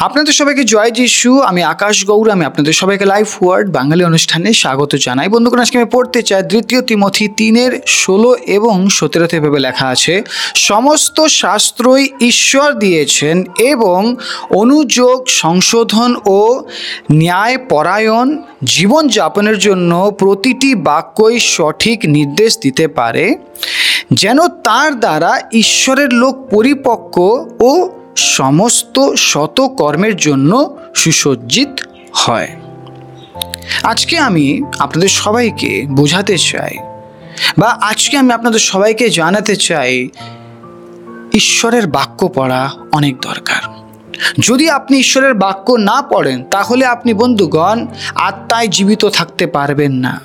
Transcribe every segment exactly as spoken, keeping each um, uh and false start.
আপনাদের সবাইকে জয় যিশু। আমি আকাশ গৌর। আমি আপনাদের সবাইকে লাইফ ওয়ার্ড বাঙালি অনুষ্ঠানে স্বাগত জানাই। বন্ধুগণ, আজকে আমি পড়তে চাই দ্বিতীয় তিমথি তিনের ষোলো এবং সতেরোতে ভেবে লেখা আছে, সমস্ত শাস্ত্রই ঈশ্বর দিয়েছেন এবং অনুযোগ, সংশোধন ও ন্যায় পরায়ণ জীবনযাপনের জন্য প্রতিটি বাক্যই সঠিক নির্দেশ দিতে পারে, যেন তার দ্বারা ঈশ্বরের লোক পরিপক্ক ও সমস্ত শত কর্মের জন্য সুসজ্জিত হয়। আজকে আমি আপনাদের সবাইকে বোঝাতে চাই বা আজকে আমি আপনাদের সবাইকে জানাতে চাই, ঈশ্বরের বাক্য পড়া অনেক দরকার। যদি আপনি ঈশ্বরের বাক্য না পড়েন তাহলে আপনি বন্ধুগণ আত্মায় জীবিত থাকতে পারবেন না।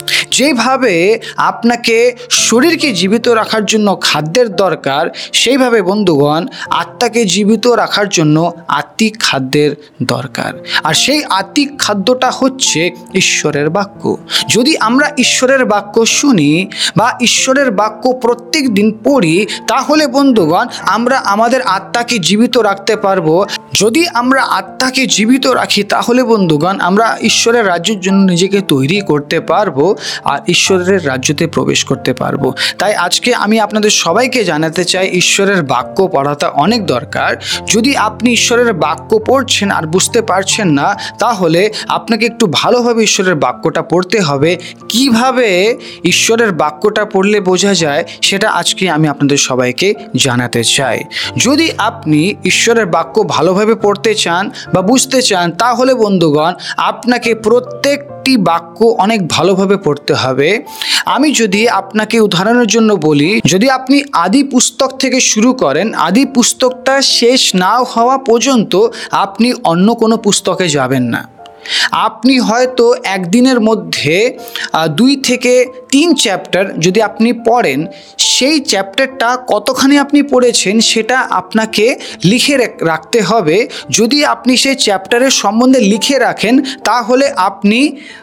যেভাবে আপনাকে শরীরকে জীবিত রাখার জন্য খাদ্যের দরকার, সেইভাবে বন্ধুগণ আত্মাকে জীবিত রাখার জন্য আত্মিক খাদ্যের দরকার। আর সেই আত্মিক খাদ্যটা হচ্ছে ঈশ্বরের বাক্য। যদি আমরা ঈশ্বরের বাক্য শুনি বা ঈশ্বরের বাক্য প্রত্যেক দিন পড়ি, তাহলে বন্ধুগণ আমরা আমাদের আত্মাকে জীবিত রাখতে পারবো। যদি আমরা আত্মাকে জীবিত রাখি তাহলে বন্ধুগণ আমরা ঈশ্বরের রাজ্যের জন্য নিজেকে তৈরি করতে পারবো আর ঈশ্বরের রাজ্যতে প্রবেশ করতে পারবো। তাই আজকে আমি আপনাদের সবাইকে জানাতে চাই, ঈশ্বরের বাক্য পড়াটা অনেক দরকার। যদি আপনি ঈশ্বরের বাক্য পড়ছেন আর বুঝতে পারছেন না, তাহলে আপনাকে একটু ভালোভাবে ঈশ্বরের বাক্যটা পড়তে হবে। কিভাবে ঈশ্বরের বাক্যটা পড়লে বোঝা যায় সেটা আজকে আমি আপনাদের সবাইকে জানাতে চাই। যদি আপনি ঈশ্বরের বাক্য ভালোভাবে পড়তে চান বা বুঝতে চান, তাহলে বন্ধুগণ আপনাকে প্রত্যেক বাক্য অনেক ভালোভাবে পড়তে হবে। আমি যদি আপনাকে উদাহরণের জন্য বলি, যদি আপনি আদি পুস্তক থেকে শুরু করেন, আদি পুস্তকটা শেষ না হওয়া পর্যন্ত আপনি অন্য কোনো পুস্তকে যাবেন না। আপনি হয়তো একদিনের মধ্যে দুই থেকে তিন চ্যাপ্টার যদি আপনি পড়েন, সেই চ্যাপ্টারটা কতখানি আপনি পড়েছেন সেটা আপনাকে লিখে রাখতে হবে। যদি আপনি সেই চ্যাপ্টারের সম্বন্ধে লিখে রাখেন, তাহলে আপনি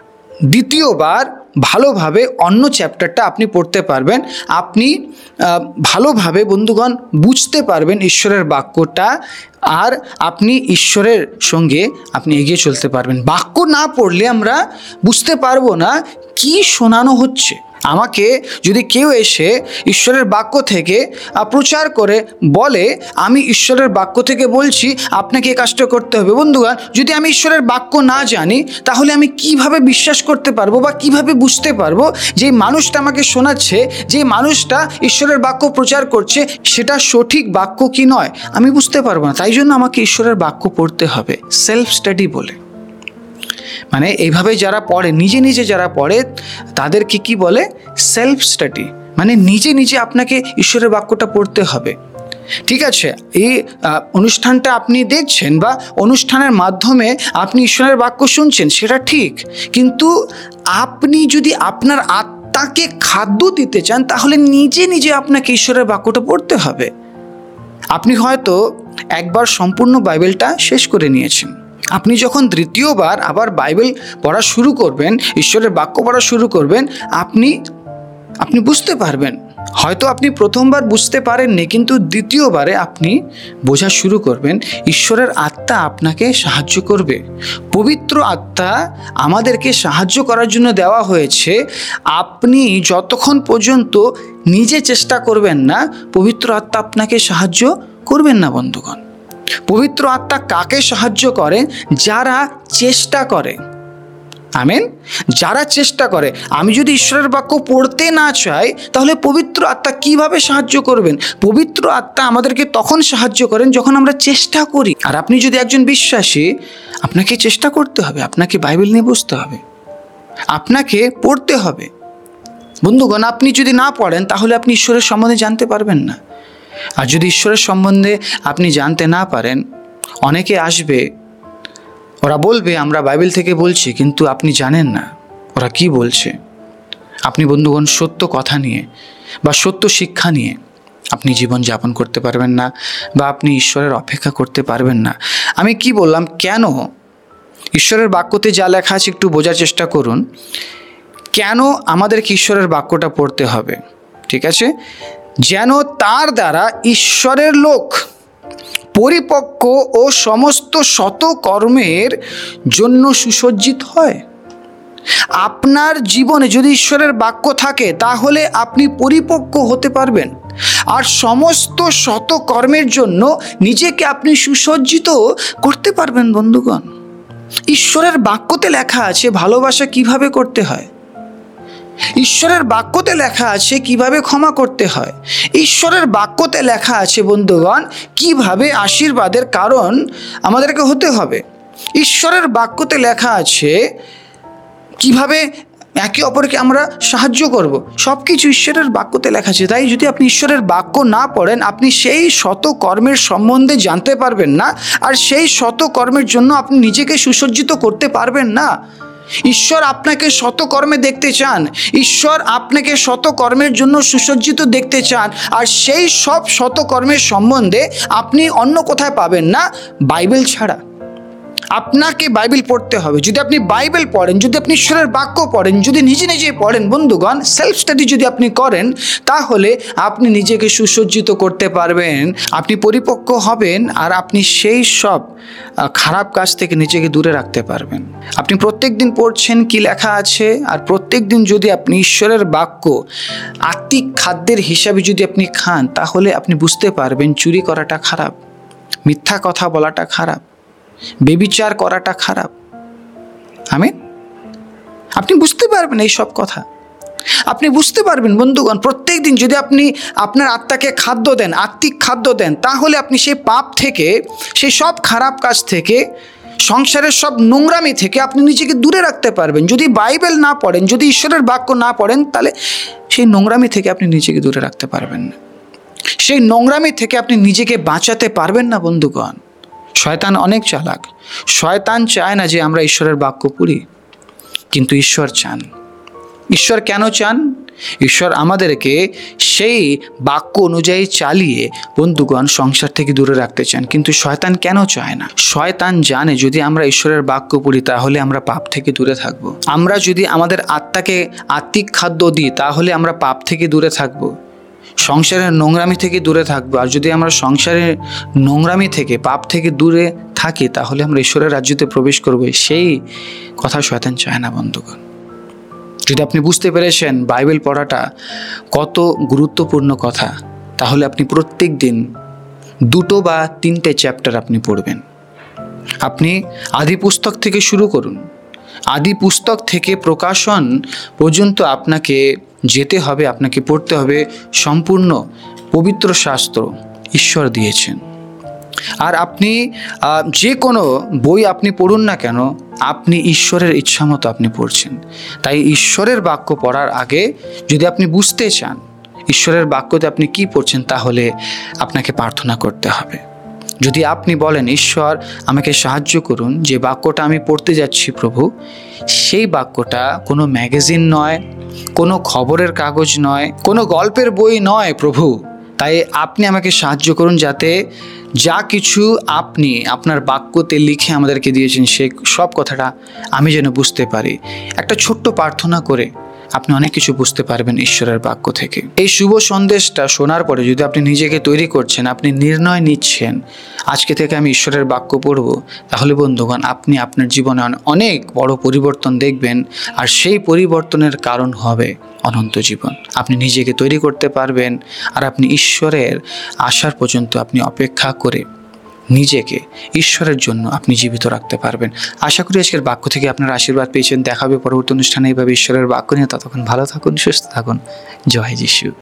দ্বিতীয়বার ভালোভাবে অন্য চ্যাপ্টারটা আপনি পড়তে পারবেন। আপনি ভালোভাবে বন্ধুগণ বুঝতে পারবেন ঈশ্বরের বাক্যটা, আর আপনি ঈশ্বরের সঙ্গে আপনি এগিয়ে চলতে পারবেন। বাক্য না পড়লে আমরা বুঝতে পারবো না কি শোনানো হচ্ছে। আমাকে যদি কেউ এসে ঈশ্বরের বাক্য থেকে প্রচার করে বলে, আমি ঈশ্বরের বাক্য থেকে বলছি আপনাকে এই কাজটা করতে হবে, বন্ধুগণ যদি আমি ঈশ্বরের বাক্য না জানি তাহলে আমি কিভাবে বিশ্বাস করতে পারবো বা কিভাবে বুঝতে পারবো যে মানুষটা আমাকে শোনাচ্ছে, যে মানুষটা ঈশ্বরের বাক্য প্রচার করছে সেটা সঠিক বাক্য কি নয়, আমি বুঝতে পারবো না। তাই জন্য আমাকে ঈশ্বরের বাক্য পড়তে হবে, সেলফ স্টাডি বলে। মানে এইভাবে যারা পড়ে, নিজে নিজে যারা পড়ে তাদেরকে কি বলে? Self study. মানে নিজে নিজে আপনাকে ঈশ্বরের বাক্যটা পড়তে হবে। ঠিক আছে, এই অনুষ্ঠানটা আপনি দেখছেন বা অনুষ্ঠানের মাধ্যমে আপনি ঈশ্বরের বাক্য শুনছেন, সেটা ঠিক, কিন্তু আপনি যদি আপনার আত্মাকে খাদ্য দিতে চান তাহলে নিজে নিজে আপনাকে ঈশ্বরের বাক্যটা পড়তে হবে। আপনি হয়তো একবার সম্পূর্ণ বাইবেলটা শেষ করে নিয়েছেন, আপনি যখন দ্বিতীয়বার আবার বাইবেল পড়া শুরু করবেন, ঈশ্বরের বাক্য পড়া শুরু করবেন, আপনি আপনি বুঝতে পারবেন। হয়তো আপনি প্রথমবার বুঝতে পারেননি, কিন্তু দ্বিতীয়বারে আপনি বোঝা শুরু করবেন। ঈশ্বরের আত্মা আপনাকে সাহায্য করবে। পবিত্র আত্মা আমাদেরকে সাহায্য করার জন্য দেওয়া হয়েছে। আপনি যতক্ষণ পর্যন্ত নিজে চেষ্টা করবেন না, পবিত্র আত্মা আপনাকে সাহায্য করবেন না। বন্ধুগণ, পবিত্র আত্মা কাকে সাহায্য করে? যারা চেষ্টা করে। আমেন। যারা চেষ্টা করে। আমি যদি ঈশ্বরের বাক্য পড়তে না চাই তাহলে পবিত্র আত্মা কিভাবে সাহায্য করবেন? পবিত্র আত্মা আমাদেরকে তখন সাহায্য করেন যখন আমরা চেষ্টা করি। আর আপনি যদি একজন বিশ্বাসী, আপনাকে চেষ্টা করতে হবে, আপনাকে বাইবেল নিয়ে বসতে হবে, আপনাকে পড়তে হবে। বন্ধুগণ, আপনি যদি না পড়েন তাহলে আপনি ঈশ্বরের সম্বন্ধে জানতে পারবেন না। আর যদি ঈশ্বরের সম্বন্ধে আপনি জানতে না পারেন, অনেকে আসবে, ওরা বলবে আমরা বাইবেল থেকে বলছি, কিন্তু আপনি জানেন না ওরা কি বলছে। আপনি বন্ধুগণ সত্য কথা নিয়ে বা সত্য শিক্ষা নিয়ে আপনি জীবন যাপন করতে পারবেন না বা আপনি ঈশ্বরের অপেক্ষা করতে পারবেন না। আমি কি বললাম? কেন ঈশ্বরের বাক্যতে যা লেখা আছে একটু বোঝার চেষ্টা করুন। কেন আমাদেরকে ঈশ্বরের বাক্যটা পড়তে হবে? ঠিক আছে, যেন তার দ্বারা ঈশ্বরের লোক পরিপক্ক ও সমস্ত শত কর্মের জন্য সুসজ্জিত হয়। আপনার জীবনে যদি ঈশ্বরের বাক্য থাকে তাহলে আপনি পরিপক্ক হতে পারবেন, আর সমস্ত শত কর্মের জন্য নিজেকে আপনি সুসজ্জিত করতে পারবেন। বন্ধুগণ, ঈশ্বরের বাক্যতে লেখা আছে ভালোবাসা কিভাবে করতে হয়, ঈশ্বরের বাক্যতে লেখা আছে কিভাবে ক্ষমা করতে হয়, ঈশ্বরের বাক্যতে লেখা আছে বন্ধুগণ কিভাবে আশীর্বাদের কারণ আমাদেরকে হতে হবে। ঈশ্বরের বাক্যতে লেখা আছে কিভাবে একে অপরকে আমরা সাহায্য করব, সব কিছু ঈশ্বরের বাক্যতে লেখা আছে। তাই যদি আপনি ঈশ্বরের বাক্য না পড়েন, আপনি সেই শত কর্মের সম্বন্ধে জানতে পারবেন না, আর সেই শত কর্মের জন্য আপনি নিজেকে সুসজ্জিত করতে পারবেন না। ঈশ্বর আপনাকে শত কর্মে দেখতে চান, ঈশ্বর আপনাকে শত কর্মের জন্য সুসজ্জিত দেখতে চান, আর সেই সব শত কর্মের সম্বন্ধে আপনি অন্য কোথায় পাবেন না, বাইবেল ছাড়া। আপনাকে বাইবেল পড়তে হবে। যদি আপনি বাইবেল পড়েন, যদি আপনি ঈশ্বরের বাক্য পড়েন, যদি নিজে নিজে পড়েন বন্ধুগণ, সেলফ স্টাডি যদি আপনি করেন, তাহলে আপনি নিজেকে সুসজ্জিত করতে পারবেন, আপনি পরিপক্ক হবেন, আর আপনি সেই সব খারাপ কাজ থেকে নিজেকে দূরে রাখতে পারবেন। আপনি প্রত্যেক দিন পড়ছেন কি লেখা আছে, আর প্রত্যেক দিন যদি আপনি ঈশ্বরের বাক্য আত্মিক খাদ্যের হিসাবে যদি আপনি খান, তাহলে আপনি বুঝতে পারবেন চুরি করাটা খারাপ, মিথ্যা কথা বলাটা খারাপ, বেবিচার করাটা খারাপ। আমিন। আপনি বুঝতে পারবেন এই সব কথা, আপনি বুঝতে পারবেন বন্ধুগণ। প্রত্যেক দিন যদি আপনি আপনার আত্মাকে খাদ্য দেন, আত্মিক খাদ্য দেন, তাহলে আপনি সেই পাপ থেকে, সেই সব খারাপ কাজ থেকে, সংসারের সব নোংরামি থেকে আপনি নিজেকে দূরে রাখতে পারবেন। যদি বাইবেল না পড়েন, যদি ঈশ্বরের বাক্য না পড়েন, তাহলে সেই নোংরামি থেকে আপনি নিজেকে দূরে রাখতে পারবেন না, সেই নোংরামি থেকে আপনি নিজেকে বাঁচাতে পারবেন না। বন্ধুগণ, শয়তান অনেক চালাক। শয়তান চায় না যে আমরা ঈশ্বরের বাক্য পড়ি, কিন্তু ঈশ্বর চান। ঈশ্বর কেন চান? ঈশ্বর আমাদেরকে সেই বাক্য অনুযায়ী চালিয়ে বন্ধুগণ সংসার থেকে দূরে রাখতে চান। কিন্তু শয়তান কেন চায় না? শয়তান জানে যদি আমরা ঈশ্বরের বাক্য পড়ি তাহলে আমরা পাপ থেকে দূরে থাকবো। আমরা যদি আমাদের আত্মাকে আত্মিক খাদ্য দিই তাহলে আমরা পাপ থেকে দূরে থাকবো, সংসারের নোংরামি থেকে দূরে থাকবো। আর যদি আমরা সংসারের নোংরামি থেকে, পাপ থেকে দূরে থাকি, তাহলে আমরা ঈশ্বরের রাজ্যতে প্রবেশ করব। সেই কথা শয়তান চায় না। বন্ধুগণ, যদি আপনি বুঝতে পেরেছেন বাইবেল পড়াটা কত গুরুত্বপূর্ণ কথা, তাহলে আপনি প্রত্যেক দিন দুটো বা তিনটে চ্যাপ্টার আপনি পড়বেন। আপনি আদি পুস্তক থেকে শুরু করুন। আদি পুস্তক থেকে প্রকাশন পর্যন্ত আপনাকে যেতে হবে, আপনাকে পড়তে হবে। সম্পূর্ণ পবিত্র শাস্ত্র ঈশ্বর দিয়েছেন। আর আপনি যে কোনো বই আপনি পড়ুন না কেন, আপনি ঈশ্বরের ইচ্ছা মতো আপনি পড়ছেন। তাই ঈশ্বরের বাক্য পড়ার আগে যদি আপনি বুঝতে চান ঈশ্বরের বাক্যতে আপনি কি পড়ছেন, তাহলে আপনাকে প্রার্থনা করতে হবে। যদি আপনি বলেন, ঈশ্বর আমাকে সাহায্য করুন, যে বাক্যটা আমি পড়তে যাচ্ছি প্রভু, সেই বাক্যটা কোনো ম্যাগাজিন নয়, কোনো খবরের কাগজ নয়, কোনো গল্পের বই নয় প্রভু। তাই আপনি আমাকে সাহায্য করুন যাতে যা কিছু আপনি আপনার বাক্যতে লিখে আমাদেরকে দিয়েছেন সে সব কথাটা আমি যেন বুঝতে পারি। একটা ছোট্ট প্রার্থনা করে আপনি অনেক কিছু বুঝতে পারবেন ঈশ্বরের বাক্য থেকে। এই শুভ সন্দেশটা শোনার পরে যদি আপনি নিজেকে তৈরি করছেন, আপনি নির্ণয় নিচ্ছেন আজকে থেকে আমি ঈশ্বরের বাক্য পড়ব, তাহলে বন্ধুগণ আপনি আপনার জীবনে অনেক বড় পরিবর্তন দেখবেন। আর সেই পরিবর্তনের কারণ হবে অনন্ত জীবন। আপনি নিজেকে তৈরি করতে পারবেন, আর আপনি ঈশ্বরের আসার পর্যন্ত আপনি অপেক্ষা করে নিজেকে ঈশ্বরের জন্য আপনি জীবিত রাখতে পারবেন। আশা করি আজকের বাক্য থেকে আপনার আশীর্বাদ পেয়েছেন। দেখা হবে পরবর্তী অনুষ্ঠানে এইভাবে ঈশ্বরের বাক্য নিয়ে। ততক্ষণ ভালো থাকুন, সুস্থ থাকুন। জয় যিশু।